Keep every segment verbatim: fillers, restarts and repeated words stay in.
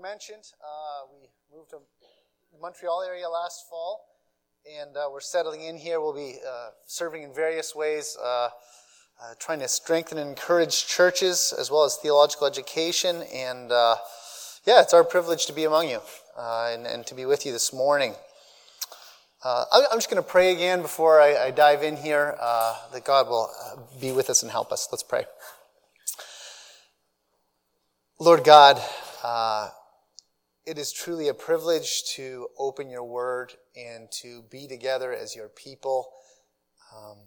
mentioned, uh, we moved to the Montreal area last fall, and uh, we're settling in here. We'll be uh, serving in various ways, uh, uh, trying to strengthen and encourage churches as well as theological education. And uh, yeah, it's our privilege to be among you uh, and, and to be with you this morning. Uh, I'm just going to pray again before I, I dive in here, uh, that God will be with us and help us. Let's pray. Lord God, uh, it is truly a privilege to open your word and to be together as your people. Um,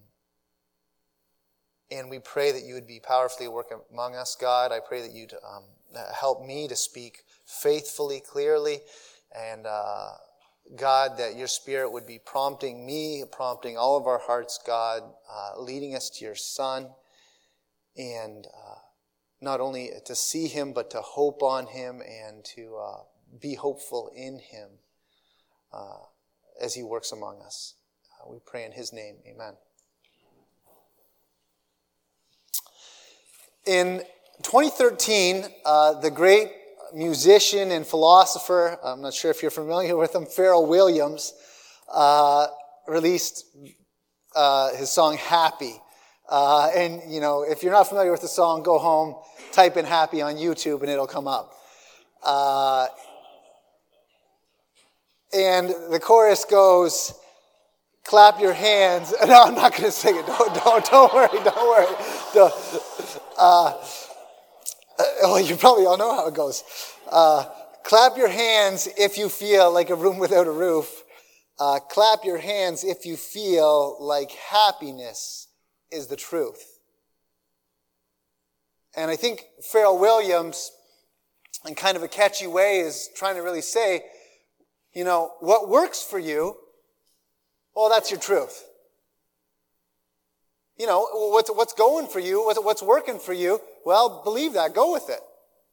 and we pray that you would be powerfully at work among us, God. I pray that you'd um, help me to speak faithfully, clearly, and uh, God, that your Spirit would be prompting me, prompting all of our hearts, God, uh, leading us to your Son, and uh, not only to see him, but to hope on him and to uh, be hopeful in him uh, as he works among us. Uh, we pray in his name. Amen. In twenty thirteen, uh, the great musician and philosopher, I'm not sure if you're familiar with him, Pharrell Williams, uh, released uh, his song Happy. Uh, and, you know, if you're not familiar with the song, go home, type in Happy on YouTube, and it'll come up. Uh, and the chorus goes, clap your hands. No, I'm not going to sing it. Don't, don't, don't worry, don't worry. Don't, uh, well, you probably all know how it goes. Uh, clap your hands if you feel like a room without a roof. Uh, clap your hands if you feel like happiness is the truth. And I think Pharrell Williams, in kind of a catchy way, is trying to really say, you know, what works for you, well, that's your truth. You know, what's, what's going for you, what's, what's working for you, well, believe that, go with it.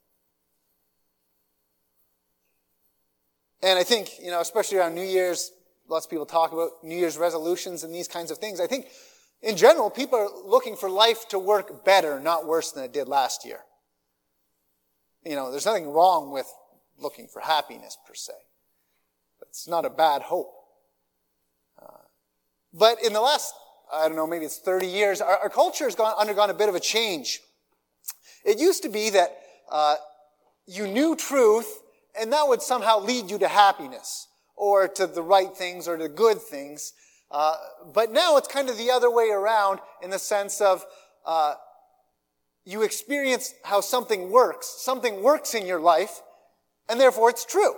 And I think, you know, especially around New Year's, lots of people talk about New Year's resolutions and these kinds of things. I think, in general, people are looking for life to work better, not worse than it did last year. You know, there's nothing wrong with looking for happiness, per se. It's not a bad hope. Uh, but in the last, I don't know, maybe it's thirty years, our, our culture has gone, undergone a bit of a change. It used to be that uh, you knew truth, and that would somehow lead you to happiness, or to the right things, or to good things. Uh, but now it's kind of the other way around, in the sense of uh, you experience how something works. Something works in your life, and therefore it's true.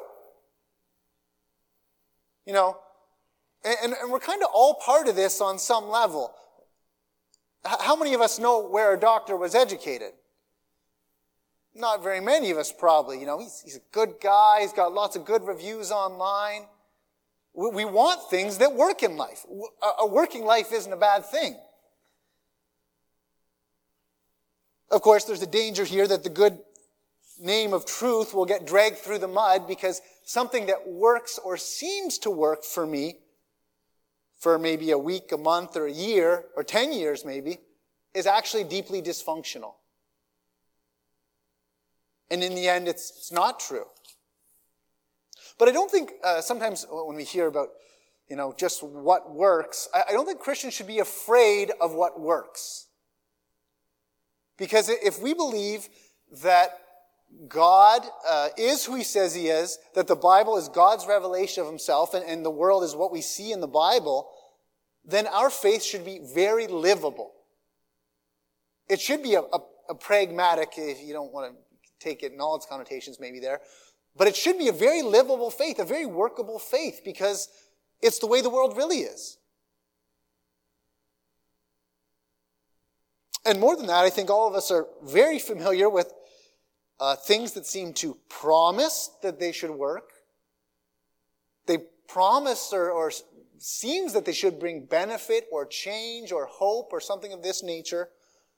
You know, and, and we're kind of all part of this on some level. How many of us know where a doctor was educated? Not very many of us, probably. You know, he's, he's a good guy. He's got lots of good reviews online. We, we want things that work in life. A, a working life isn't a bad thing. Of course, there's a danger here that the good name of truth will get dragged through the mud, because something that works or seems to work for me for maybe a week, a month, or a year, or ten years maybe, is actually deeply dysfunctional. And in the end, it's, it's not true. But I don't think uh, sometimes when we hear about, you know, just what works, I, I don't think Christians should be afraid of what works. Because if we believe that God uh, is who he says he is, that the Bible is God's revelation of himself, and, and the world is what we see in the Bible, then our faith should be very livable. It should be a, a, a pragmatic, if you don't want to take it in all its connotations maybe there, but it should be a very livable faith, a very workable faith, because it's the way the world really is. And more than that, I think all of us are very familiar with Uh, things that seem to promise that they should work. They promise or, or seems that they should bring benefit or change or hope or something of this nature.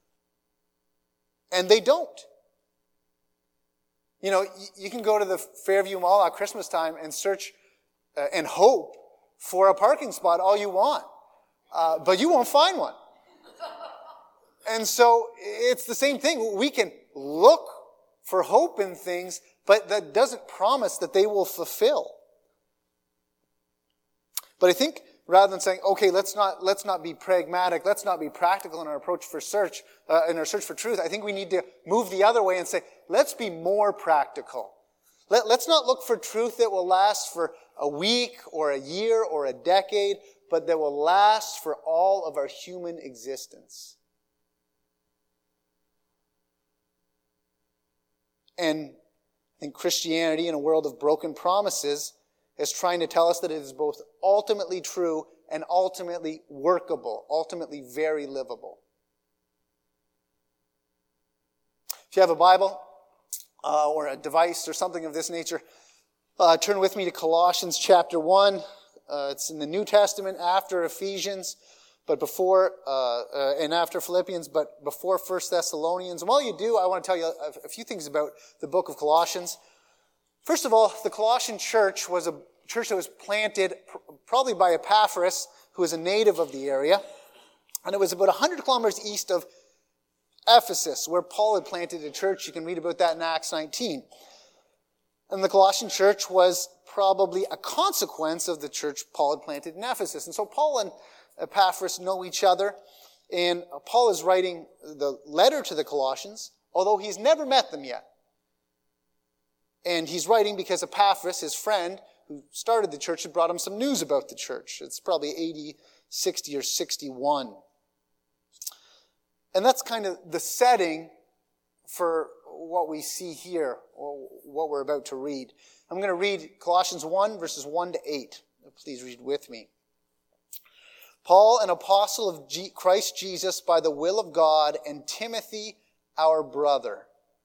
And they don't. You know, y- you can go to the Fairview Mall at Christmas time and search uh, and hope for a parking spot all you want. Uh, but you won't find one. And so it's the same thing. We can look for hope in things, but that doesn't promise that they will fulfill. But I think rather than saying, okay, let's not let's not be pragmatic, let's not be practical in our approach for search, uh, in our search for truth, I think we need to move the other way and say, let's be more practical. Let, let's not look for truth that will last for a week or a year or a decade, but that will last for all of our human existence. And I think Christianity, in a world of broken promises, is trying to tell us that it is both ultimately true and ultimately workable, ultimately very livable. If you have a Bible uh, or a device or something of this nature, uh, turn with me to Colossians chapter one. Uh, it's in the New Testament after Ephesians, but before uh, uh, and after Philippians, but before First Thessalonians. And while you do, I want to tell you a, a few things about the book of Colossians. First of all, the Colossian church was a church that was planted pr- probably by Epaphras, who was a native of the area. And it was about one hundred kilometers east of Ephesus, where Paul had planted a church. You can read about that in Acts nineteen. And the Colossian church was probably a consequence of the church Paul had planted in Ephesus. And so Paul and Epaphras know each other. And Paul is writing the letter to the Colossians, although he's never met them yet. And he's writing because Epaphras, his friend, who started the church, had brought him some news about the church. It's probably A D sixty or sixty-one. And that's kind of the setting for what we see here, or what we're about to read. I'm going to read Colossians one, verses one to eight. Please read with me. Paul, an apostle of G- Christ Jesus by the will of God, and Timothy, our brother.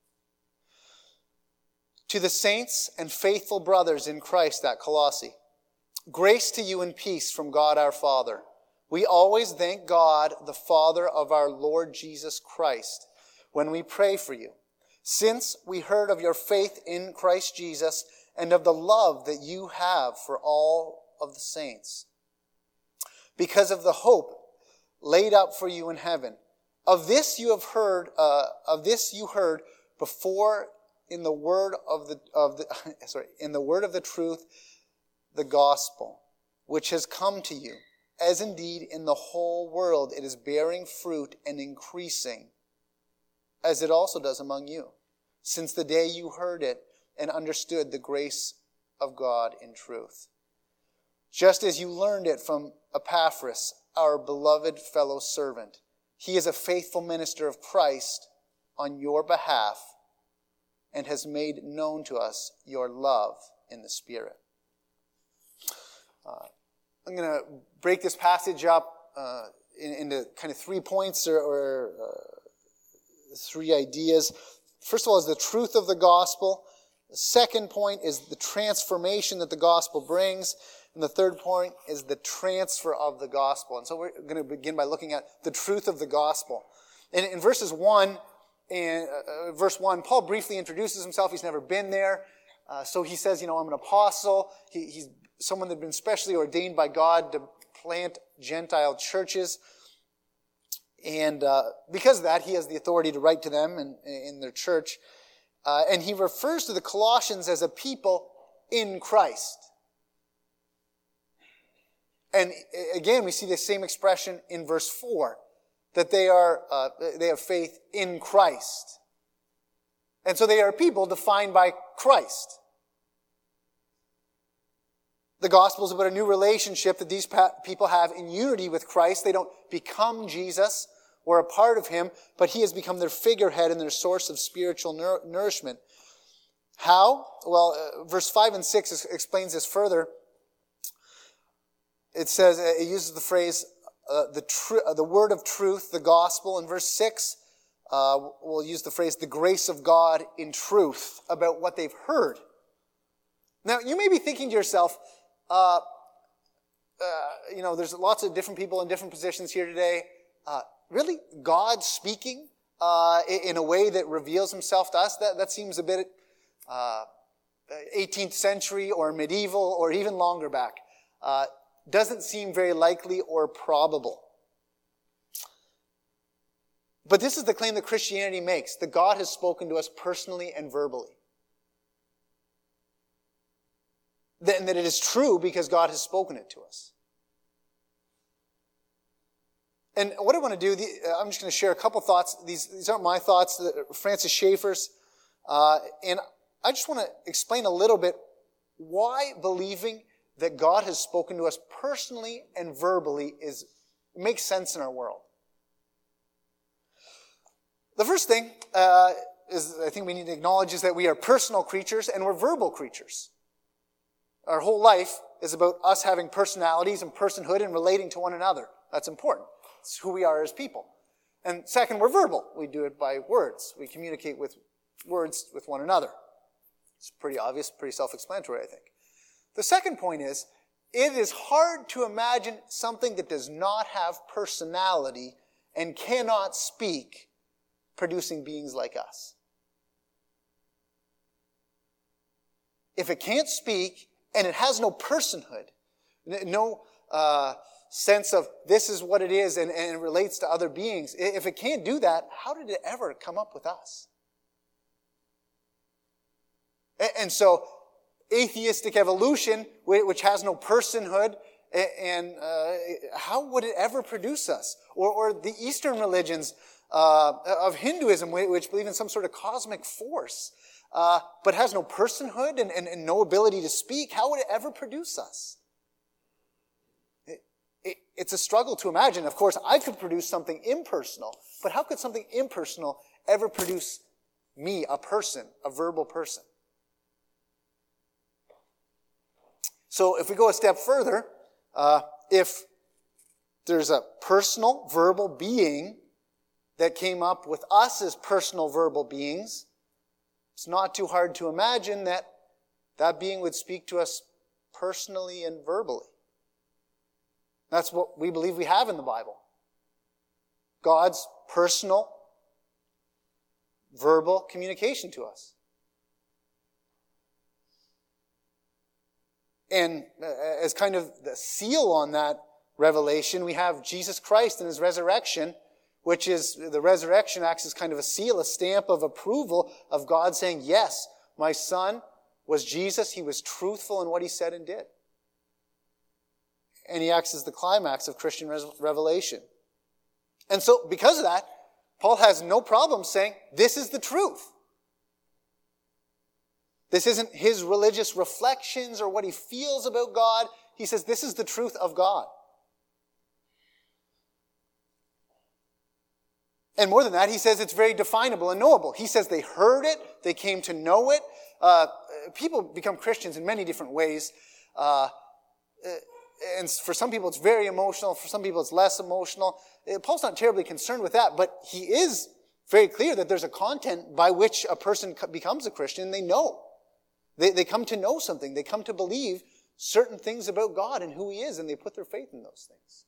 To the saints and faithful brothers in Christ at Colossae, grace to you and peace from God our Father. We always thank God, the Father of our Lord Jesus Christ, when we pray for you, since we heard of your faith in Christ Jesus and of the love that you have for all of the saints, because of the hope laid up for you in heaven. Of this you have heard, uh, of this you heard before in the word of the, of the, sorry, in the word of the truth, the gospel, which has come to you, as indeed in the whole world it is bearing fruit and increasing, as it also does among you, since the day you heard it and understood the grace of God in truth. Just as you learned it from Epaphras, our beloved fellow servant. He is a faithful minister of Christ on your behalf and has made known to us your love in the Spirit. Uh, I'm going to break this passage up uh, in, into kind of three points or, or uh, three ideas. First of all is the truth of the gospel. The second point is the transformation that the gospel brings. And the third point is the transfer of the gospel. And so we're going to begin by looking at the truth of the gospel. In, in verses one, in uh, verse one, Paul briefly introduces himself. He's never been there. Uh, so he says, you know, I'm an apostle. He, he's someone that had been specially ordained by God to plant Gentile churches. And uh, because of that, he has the authority to write to them in, in their church. Uh, and he refers to the Colossians as a people in Christ. And again, we see the same expression in verse four, that they are uh, they have faith in Christ. And so they are people defined by Christ. The gospel is about a new relationship that these people have in unity with Christ. They don't become Jesus or a part of him, but he has become their figurehead and their source of spiritual nour- nourishment. How? Well, uh, verse five and six is, explains this further. It says, it uses the phrase, uh, the tr- uh, the word of truth, the gospel. In verse six, uh, we'll use the phrase, the grace of God in truth, about what they've heard. Now, you may be thinking to yourself, uh, uh, you know, there's lots of different people in different positions here today. Uh, really? God speaking uh, in a way that reveals himself to us? That, that seems a bit uh, eighteenth century or medieval or even longer back. Uh, doesn't seem very likely or probable. But this is the claim that Christianity makes, that God has spoken to us personally and verbally. And that it is true because God has spoken it to us. And what I want to do, the, uh, I'm just going to share a couple thoughts. These, these aren't my thoughts, uh, Francis Schaeffer's. Uh, and I just want to explain a little bit why believing that God has spoken to us personally and verbally is makes sense in our world. The first thing uh, is I think we need to acknowledge is that we are personal creatures and we're verbal creatures. Our whole life is about us having personalities and personhood and relating to one another. That's important. It's who we are as people. And second, we're verbal. We do it by words. We communicate with words with one another. It's pretty obvious, pretty self-explanatory, I think. The second point is, it is hard to imagine something that does not have personality and cannot speak, producing beings like us. If it can't speak, and it has no personhood, no uh, sense of this is what it is and, and it relates to other beings. If it can't do that, how did it ever come up with us? And, and so, atheistic evolution, which has no personhood, and uh, how would it ever produce us? Or, or the Eastern religions uh, of Hinduism, which believe in some sort of cosmic force, Uh, but has no personhood and, and, and no ability to speak, how would it ever produce us? It, it, it's a struggle to imagine. Of course, I could produce something impersonal, but how could something impersonal ever produce me, a person, a verbal person? So if we go a step further, uh, if there's a personal, verbal being that came up with us as personal, verbal beings, it's not too hard to imagine that that being would speak to us personally and verbally. That's what we believe we have in the Bible. God's personal, verbal communication to us. And as kind of the seal on that revelation, we have Jesus Christ and his resurrection, which is, the resurrection acts as kind of a seal, a stamp of approval of God saying, yes, my son was Jesus. He was truthful in what he said and did. And he acts as the climax of Christian revelation. And so, because of that, Paul has no problem saying, this is the truth. This isn't his religious reflections or what he feels about God. He says, this is the truth of God. And more than that, he says it's very definable and knowable. He says they heard it, they came to know it. Uh, people become Christians in many different ways. Uh, and for some people it's very emotional, for some people it's less emotional. Paul's not terribly concerned with that, but he is very clear that there's a content by which a person becomes a Christian. They know. They, they come to know something. They come to believe certain things about God and who he is, and they put their faith in those things.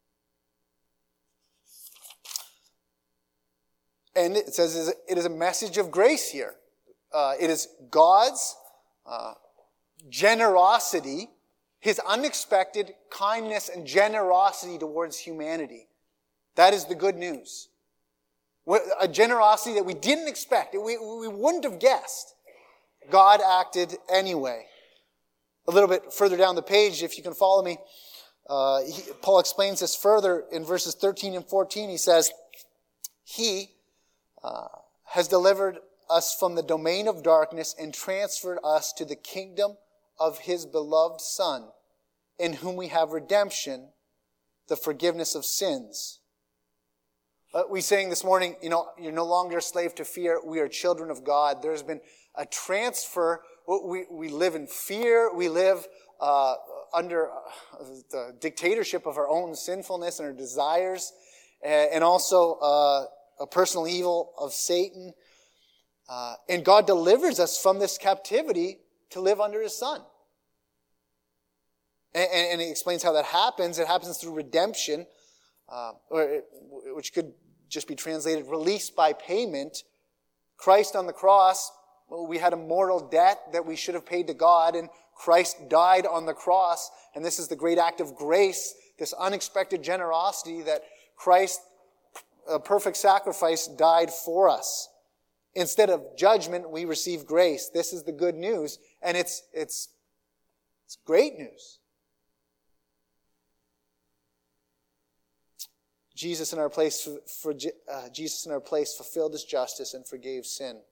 And it says it is a message of grace here. Uh, it is God's uh, generosity, his unexpected kindness and generosity towards humanity. That is the good news. A generosity that we didn't expect, we, we wouldn't have guessed. God acted anyway. A little bit further down the page, if you can follow me, uh, he, Paul explains this further in verses thirteen and fourteen. He says, he uh, has delivered us from the domain of darkness and transferred us to the kingdom of his beloved Son, in whom we have redemption, the forgiveness of sins. Uh, we sang this morning, you know, you're no longer a slave to fear. We are children of God. There's been a transfer. We, we live in fear. We live uh, under the dictatorship of our own sinfulness and our desires, and also uh, a personal evil of Satan. Uh, and God delivers us from this captivity to live under his Son. And, and he explains how that happens. It happens through redemption, uh, or it, which could just be translated release by payment. Christ on the cross, well, we had a mortal debt that we should have paid to God, and Christ died on the cross. And this is the great act of grace, this unexpected generosity that Christ a perfect sacrifice died for us. Instead of judgment, we receive grace. This is the good news, and it's it's it's great news. Jesus in our place for, for uh, Jesus in our place fulfilled his justice and forgave sin.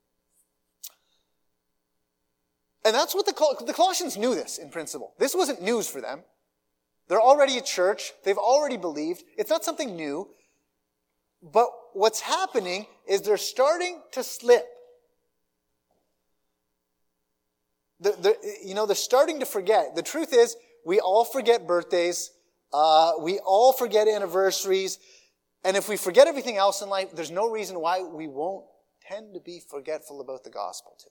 And that's what the, Col- the Colossians knew this in principle. This wasn't news for them. They're already a church. They've already believed. It's not something new. But what's happening is they're starting to slip. They're, they're, you know, they're starting to forget. The truth is, we all forget birthdays. Uh, we all forget anniversaries. And if we forget everything else in life, there's no reason why we won't tend to be forgetful about the gospel too.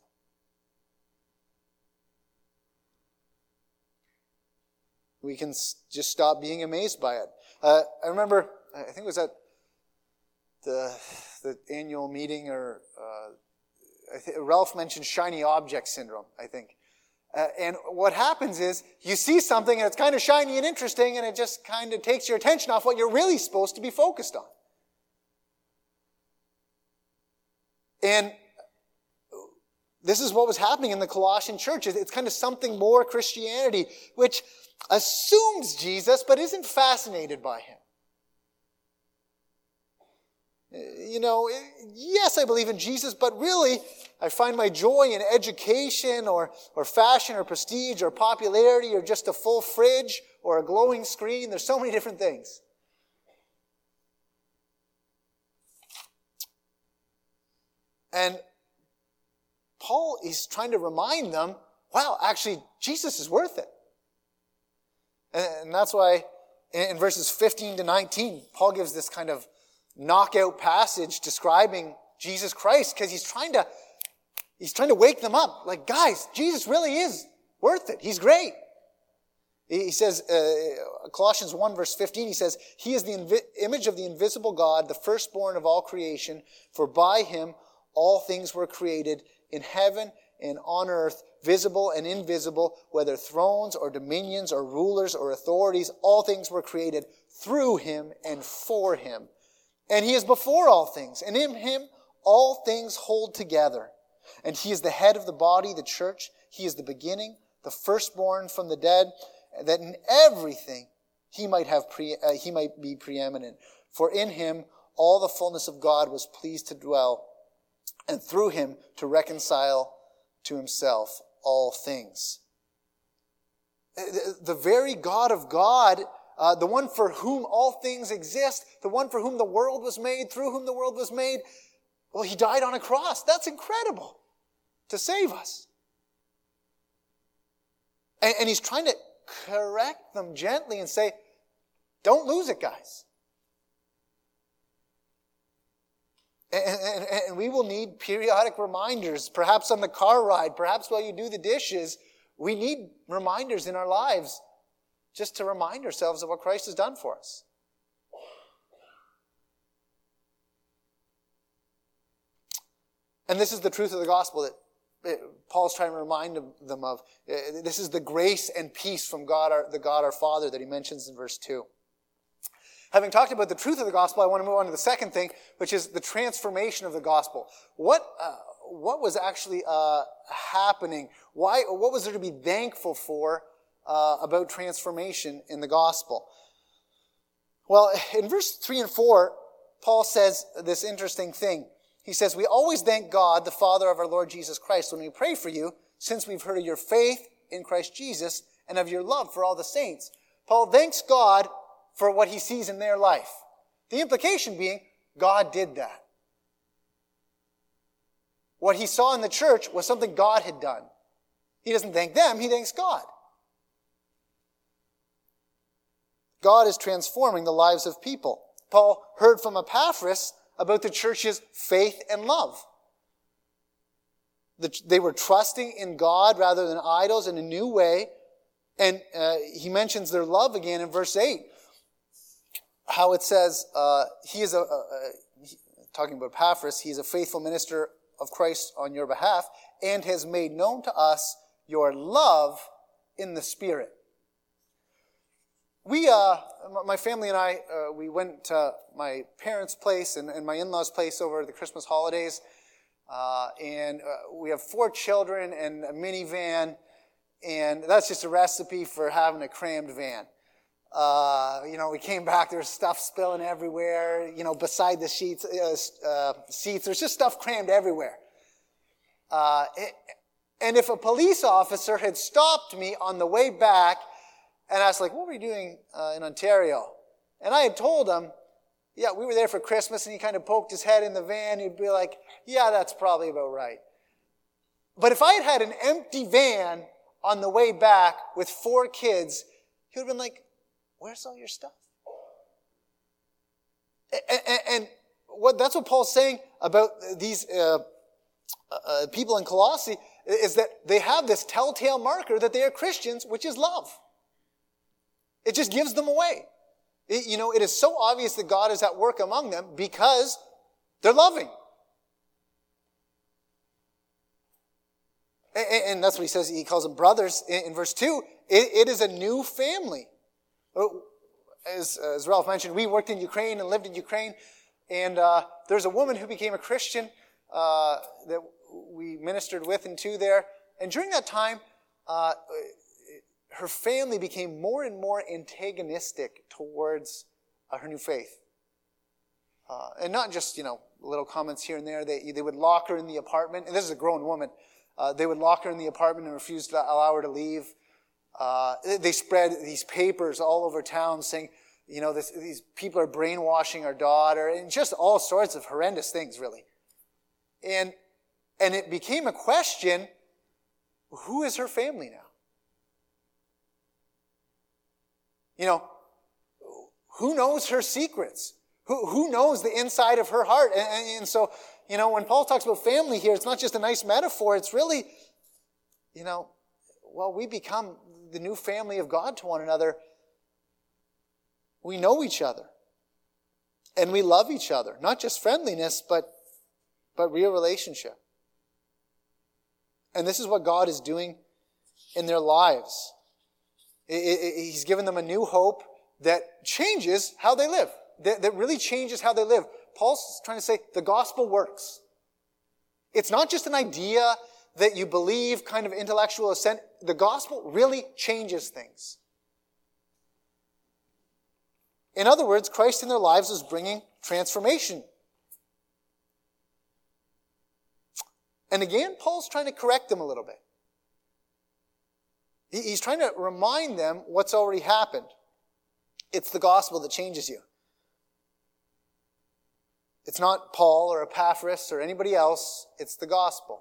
We can just stop being amazed by it. Uh, I remember, I think it was at the the annual meeting, or uh, I th- Ralph mentioned shiny object syndrome, I think. Uh, and what happens is you see something and it's kind of shiny and interesting, and it just kind of takes your attention off what you're really supposed to be focused on. And this is what was happening in the Colossian church. It's kind of something more Christianity, which assumes Jesus but isn't fascinated by him. You know, yes, I believe in Jesus, but really, I find my joy in education or, or fashion or prestige or popularity or just a full fridge or a glowing screen. There's so many different things. And Paul is trying to remind them, wow, actually, Jesus is worth it. And that's why in verses fifteen to nineteen, Paul gives this kind of knockout passage describing Jesus Christ, because he's trying to he's trying to wake them up. Like, guys, Jesus really is worth it. He's great. He says, uh, Colossians one verse fifteen, he says, he is the invi- image of the invisible God, the firstborn of all creation, for by him all things were created in heaven and on earth, visible and invisible, whether thrones or dominions or rulers or authorities, all things were created through him and for him. And he is before all things, and in him all things hold together. And he is the head of the body, the church. He is the beginning, the firstborn from the dead, that in everything he might have pre, uh, he might be preeminent. For in him all the fullness of God was pleased to dwell, and through him to reconcile to himself all things. The very God of God, uh, the one for whom all things exist, the one for whom the world was made, through whom the world was made, well, he died on a cross. That's incredible, to save us. And, and he's trying to correct them gently and say, don't lose it, guys. And, and, and we will need periodic reminders, perhaps on the car ride, perhaps while you do the dishes. We need reminders in our lives just to remind ourselves of what Christ has done for us. And this is the truth of the gospel that Paul's trying to remind them of. This is the grace and peace from God, our, the God our Father, that he mentions in verse two. Having talked about the truth of the gospel, I want to move on to the second thing, which is the transformation of the gospel. What uh, what was actually uh, happening? Why? What was there to be thankful for uh, about transformation in the gospel? Well, in verse three and four, Paul says this interesting thing. He says, we always thank God, the Father of our Lord Jesus Christ, when we pray for you, since we've heard of your faith in Christ Jesus and of your love for all the saints. Paul thanks God for what he sees in their life. The implication being, God did that. What he saw in the church was something God had done. He doesn't thank them, he thanks God. God is transforming the lives of people. Paul heard from Epaphras about the church's faith and love. They were trusting in God rather than idols in a new way. And uh, he mentions their love again in verse eight. How it says, uh, he is a, a, a, talking about Epaphras, he is a faithful minister of Christ on your behalf, and has made known to us your love in the Spirit. we, uh, my family and I, uh, we went to my parents' place and, and my in-laws' place over the Christmas holidays. Uh, and uh, we have four children and a minivan, and that's just a recipe for having a crammed van. Uh, you know, we came back, there's stuff spilling everywhere, you know, beside the sheets, uh, uh, seats, there's just stuff crammed everywhere. Uh, it, and if a police officer had stopped me on the way back, and I was like, what were you doing uh, in Ontario? And I had told him, yeah, we were there for Christmas, and he kind of poked his head in the van. He'd be like, yeah, that's probably about right. But if I had had an empty van on the way back with four kids, he would have been like, where's all your stuff? And, and, and what, that's what Paul's saying about these uh, uh, people in Colossae, is that they have this telltale marker that they are Christians, which is love. It just gives them away. It, you know, it is so obvious that God is at work among them because they're loving. And, and that's what he says. He calls them brothers. In, in verse two, it, it is a new family. As, as Ralph mentioned, we worked in Ukraine and lived in Ukraine. And uh, there's a woman who became a Christian uh, that we ministered with and to there. And during that time, uh, her family became more and more antagonistic towards uh, her new faith. Uh, and not just, you know, little comments here and there. They, they would lock her in the apartment. And this is a grown woman. Uh, they would lock her in the apartment and refuse to allow her to leave. Uh, they spread these papers all over town saying, you know, this, these people are brainwashing our daughter, and just all sorts of horrendous things, really. And, and it became a question, who is her family now? You know, who knows her secrets? Who, who knows the inside of her heart? And, and, and so, you know, when Paul talks about family here, it's not just a nice metaphor. It's really, you know, well, we become the new family of God to one another. We know each other. And we love each other. Not just friendliness, but, but real relationship. And this is what God is doing in their lives. He's given them a new hope that changes how they live. That, that really changes how they live. Paul's trying to say the gospel works. It's not just an idea that you believe, kind of intellectual assent. The gospel really changes things. In other words, Christ in their lives is bringing transformation. And again, Paul's trying to correct them a little bit. He's trying to remind them what's already happened. It's the gospel that changes you. It's not Paul or Epaphras or anybody else. It's the gospel.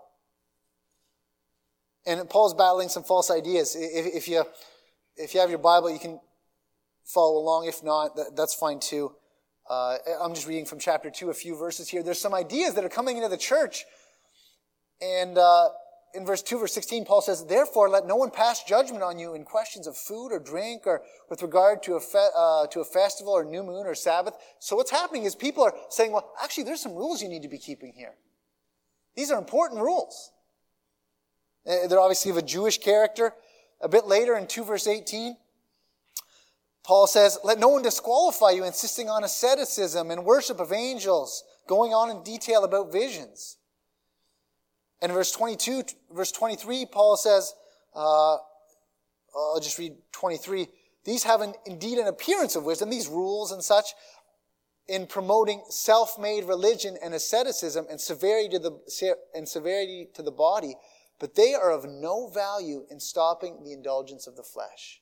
And Paul's battling some false ideas. If, if you if you have your Bible, you can follow along. If not, that, that's fine too. Uh, I'm just reading from chapter two, a few verses here. There's some ideas that are coming into the church. And uh, in verse two, verse sixteen, Paul says, therefore, let no one pass judgment on you in questions of food or drink or with regard to a, fe- uh, to a festival or new moon or Sabbath. So what's happening is people are saying, well, actually, there's some rules you need to be keeping here. These are important rules. They're obviously of a Jewish character. A bit later in two verse eighteen, Paul says, let no one disqualify you, insisting on asceticism and worship of angels, going on in detail about visions. And verse twenty-two, verse twenty-three, Paul says, uh, I'll just read twenty-three, these have an, indeed an appearance of wisdom, these rules and such, in promoting self-made religion and asceticism and severity to the, and severity to the body, but they are of no value in stopping the indulgence of the flesh.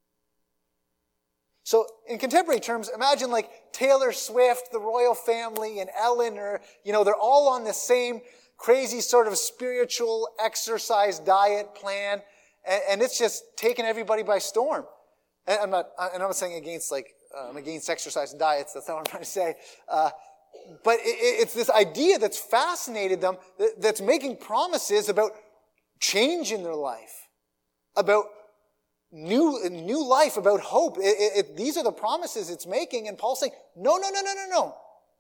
So in contemporary terms, imagine like Taylor Swift, the royal family, and Ellen, or, you know, they're all on the same crazy sort of spiritual exercise diet plan, and, and it's just taken everybody by storm. And I'm not, I'm not saying against like, uh, I'm against exercise and diets, that's not what I'm trying to say. Uh, but it, it's this idea that's fascinated them, that, that's making promises about change in their life, about new, new life, about hope. It, it, it, these are the promises it's making, and Paul's saying, no, no, no, no, no, no.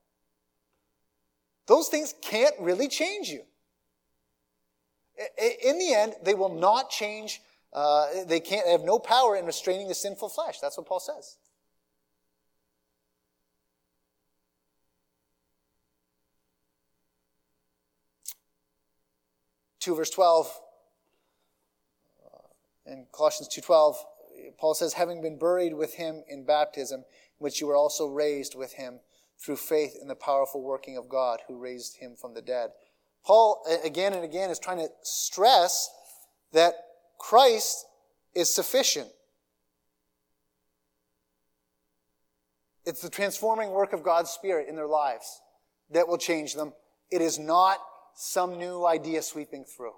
Those things can't really change you. In the end, they will not change uh, they can't, they have no power in restraining the sinful flesh. That's what Paul says. two verse twelve, uh, in Colossians two twelve, Paul says, having been buried with him in baptism, in which you were also raised with him through faith in the powerful working of God who raised him from the dead. Paul, again and again, is trying to stress that Christ is sufficient. It's the transforming work of God's Spirit in their lives that will change them. It is not some new idea sweeping through.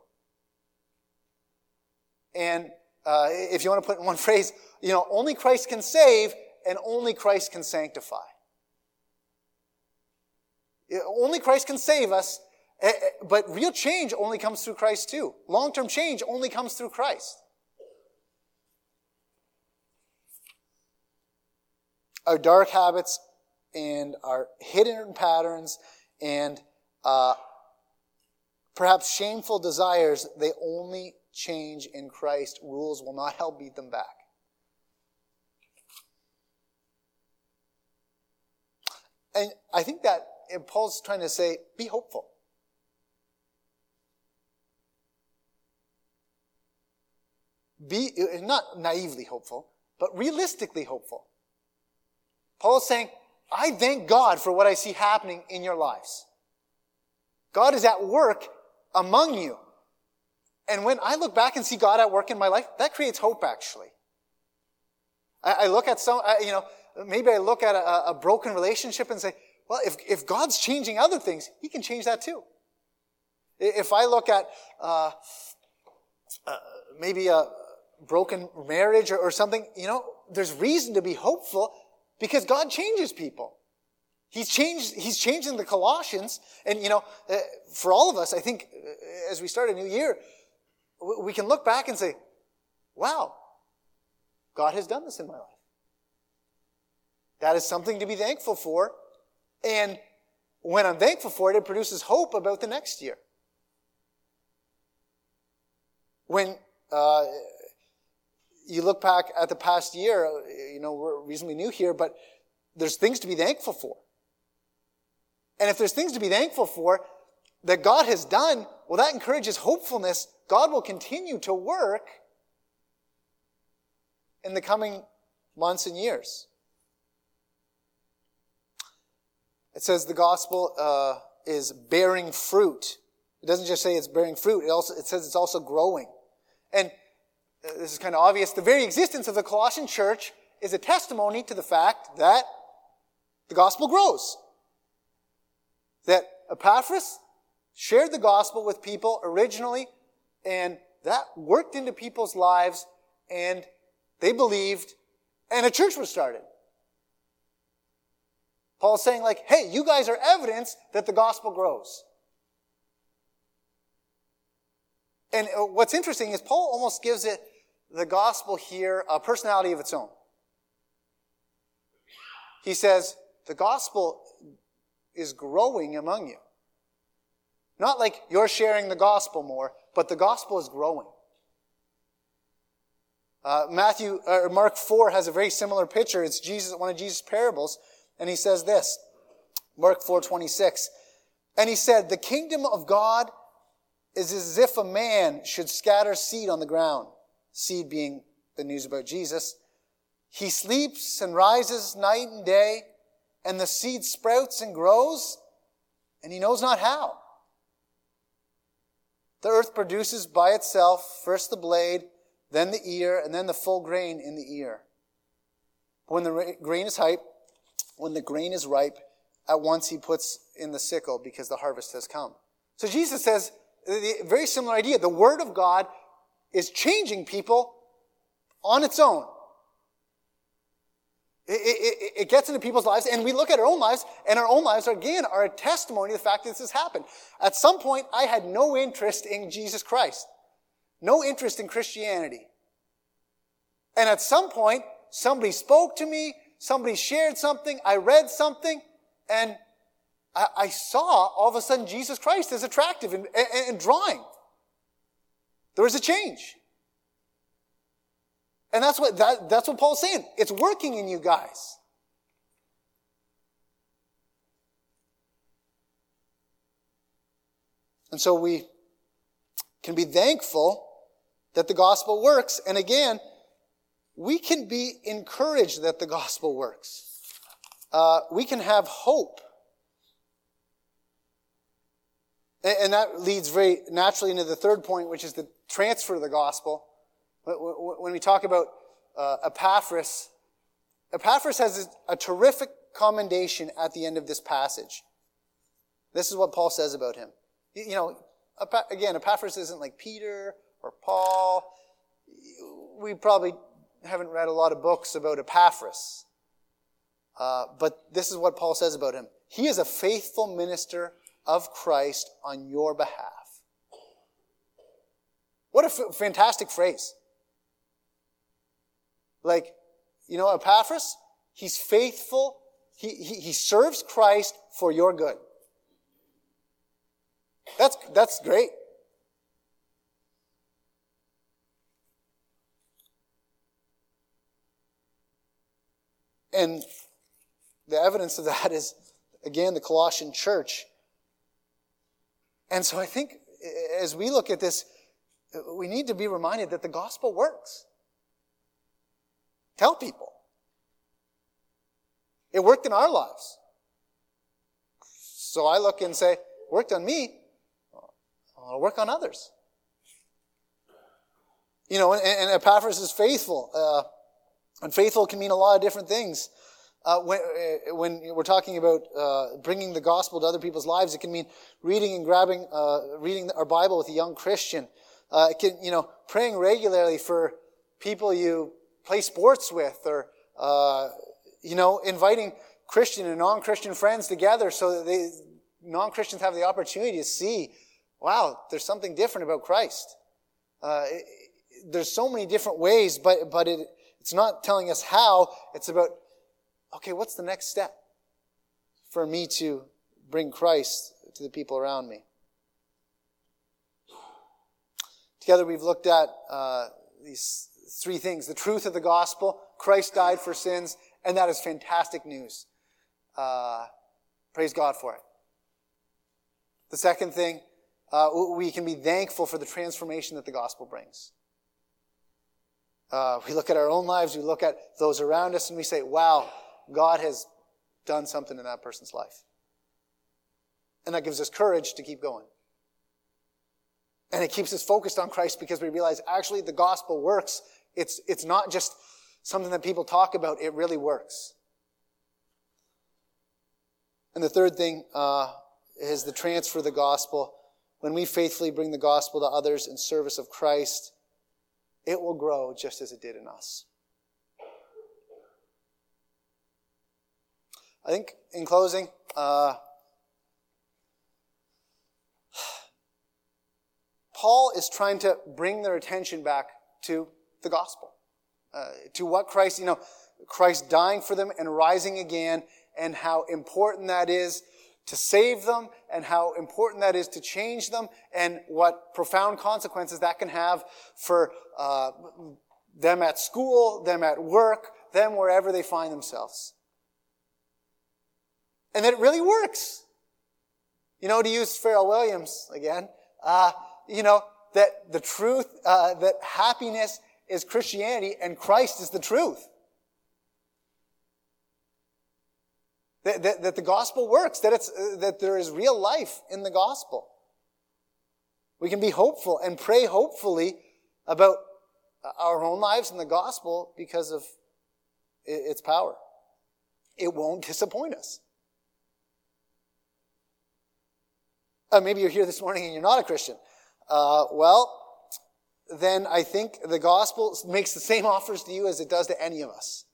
And uh, if you want to put it in one phrase, you know, only Christ can save and only Christ can sanctify. Only Christ can save us, but real change only comes through Christ too. Long-term change only comes through Christ. Our dark habits and our hidden patterns and uh, perhaps shameful desires, they only change in Christ. Rules will not help beat them back. And I think that Paul's trying to say, be hopeful. Be, not naively hopeful, but realistically hopeful. Paul is saying, I thank God for what I see happening in your lives. God is at work among you. And when I look back and see God at work in my life, that creates hope, actually. I, I look at some, I, you know, maybe I look at a, a broken relationship and say, well, if, if God's changing other things, he can change that too. If I look at uh, uh, maybe a broken marriage or, or something, you know, there's reason to be hopeful because God changes people. He's changed, he's changing the Colossians. And, you know, uh, for all of us, I think uh, as we start a new year, we can look back and say, wow, God has done this in my life. That is something to be thankful for. And when I'm thankful for it, it produces hope about the next year. When uh, you look back at the past year, you know, we're reasonably new here, but there's things to be thankful for. And if there's things to be thankful for that God has done, well, that encourages hopefulness. God will continue to work in the coming months and years. It says the gospel uh, is bearing fruit. It doesn't just say it's bearing fruit. It also it says it's also growing. And uh, this is kind of obvious. The very existence of the Colossian church is a testimony to the fact that the gospel grows. That Epaphras shared the gospel with people originally, and that worked into people's lives, and they believed, and a church was started. Paul's saying like, hey, you guys are evidence that the gospel grows. And what's interesting is Paul almost gives it, the gospel here, a personality of its own. He says, the gospel is growing among you. Not like you're sharing the gospel more, but the gospel is growing. Uh, Matthew, or Mark four has a very similar picture. It's Jesus, one of Jesus' parables. And he says this, Mark four twenty-six. And he said, the kingdom of God is as if a man should scatter seed on the ground. Seed being the news about Jesus. He sleeps and rises night and day, and the seed sprouts and grows, and he knows not how. The earth produces by itself first the blade, then the ear, and then the full grain in the ear. When the grain is ripe, when the grain is ripe, at once he puts in the sickle because the harvest has come. So Jesus says, the very similar idea. The Word of God is changing people on its own. It, it, it gets into people's lives, and we look at our own lives, and our own lives, again, are a testimony of the fact that this has happened. At some point, I had no interest in Jesus Christ. No interest in Christianity. And at some point, somebody spoke to me, somebody shared something, I read something, and I, I saw all of a sudden Jesus Christ is attractive and, and, and drawing. There was a change. And that's what, that, that's what Paul's saying. It's working in you guys. And so we can be thankful that the gospel works. And again, we can be encouraged that the gospel works. Uh, we can have hope. And, and that leads very naturally into the third point, which is the transfer of the gospel. When we talk about uh, Epaphras, Epaphras has a, a terrific commendation at the end of this passage. This is what Paul says about him. You, you know, again, Epaphras isn't like Peter or Paul. We probably haven't read a lot of books about Epaphras. Uh, but this is what Paul says about him. He is a faithful minister of Christ on your behalf. What a f- fantastic phrase. Like, you know, Epaphras, he's faithful. He, he, he serves Christ for your good. That's, that's great. And the evidence of that is, again, the Colossian church. And so I think as we look at this, we need to be reminded that the gospel works. Tell people. It worked in our lives. So I look and say, worked on me, I'll work on others. You know, and, and Epaphras is faithful. Uh, and faithful can mean a lot of different things. Uh, when, uh, when we're talking about uh, bringing the gospel to other people's lives, it can mean reading and grabbing, uh, reading our Bible with a young Christian. Uh, it can, you know, praying regularly for people you play sports with, or, uh, you know, inviting Christian and non-Christian friends together so that they, non-Christians have the opportunity to see, wow, there's something different about Christ. Uh, it, there's so many different ways, but, but it, it's not telling us how. It's about, okay, what's the next step for me to bring Christ to the people around me? Together we've looked at uh, these three things. The truth of the gospel, Christ died for sins, and that is fantastic news. Uh, praise God for it. The second thing, uh, we can be thankful for the transformation that the gospel brings. Uh, we look at our own lives, we look at those around us, and we say, wow, God has done something in that person's life. And that gives us courage to keep going. And it keeps us focused on Christ because we realize actually the gospel works. It's, it's not just something that people talk about. It really works. And the third thing uh, is the transfer of the gospel. When we faithfully bring the gospel to others in service of Christ, it will grow just as it did in us. I think in closing, uh, Paul is trying to bring their attention back to the gospel, uh, to what Christ, you know, Christ dying for them and rising again, and how important that is to save them, and how important that is to change them, and what profound consequences that can have for uh, them at school, them at work, them wherever they find themselves. And that it really works. You know, to use Pharrell Williams again, uh, you know, that the truth, uh, that happiness is Christianity and Christ is the truth. That, that, that the gospel works, that it's, uh, that there is real life in the gospel. We can be hopeful and pray hopefully about our own lives and the gospel because of its power. It won't disappoint us. Uh, maybe you're here this morning and you're not a Christian. Uh, well, then I think the gospel makes the same offers to you as it does to any of us.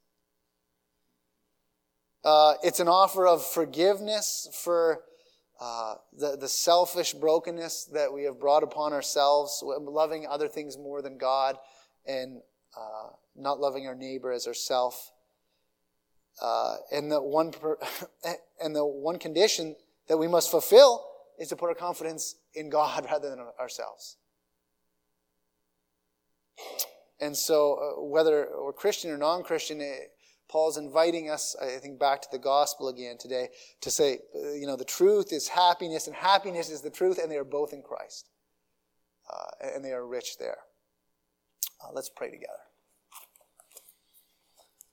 Uh, it's an offer of forgiveness for uh, the, the selfish brokenness that we have brought upon ourselves, loving other things more than God, and uh, not loving our neighbor as ourself. Uh, and the one per, and the one condition that we must fulfill is to put our confidence in God rather than ourselves. And so uh, whether we're Christian or non-Christian, eh, Paul's inviting us, I think, back to the gospel again today to say, uh, you know, the truth is happiness, and happiness is the truth, and they are both in Christ. Uh, and they are rich there. Uh, let's pray together.